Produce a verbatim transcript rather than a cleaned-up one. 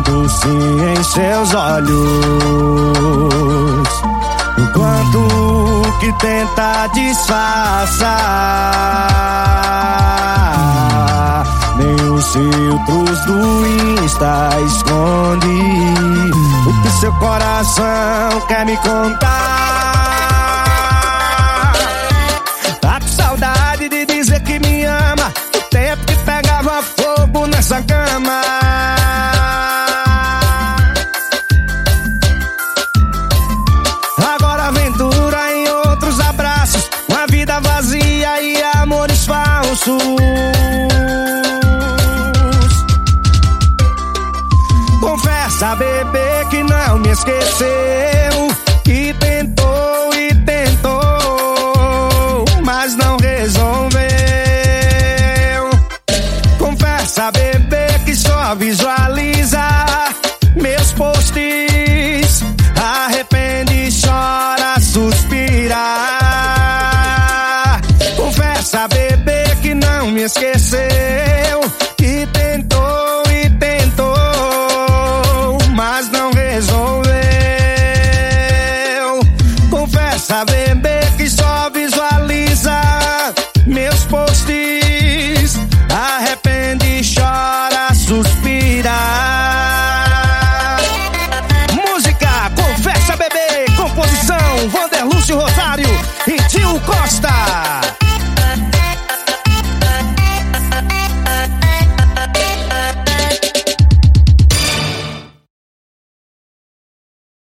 doce em seus olhos, enquanto que tenta disfarçar. Nem os filtros do Insta esconde o que seu coração quer me contar. Tá com saudade de dizer que me ama, o tempo que pegava fogo nessa cama. Agora aventura em outros abraços, uma vida vazia e amores falsos. Confessa, bebê, que não me esqueceu, que tentou e tentou, mas não resolveu. Confessa, bebê, que só visualiza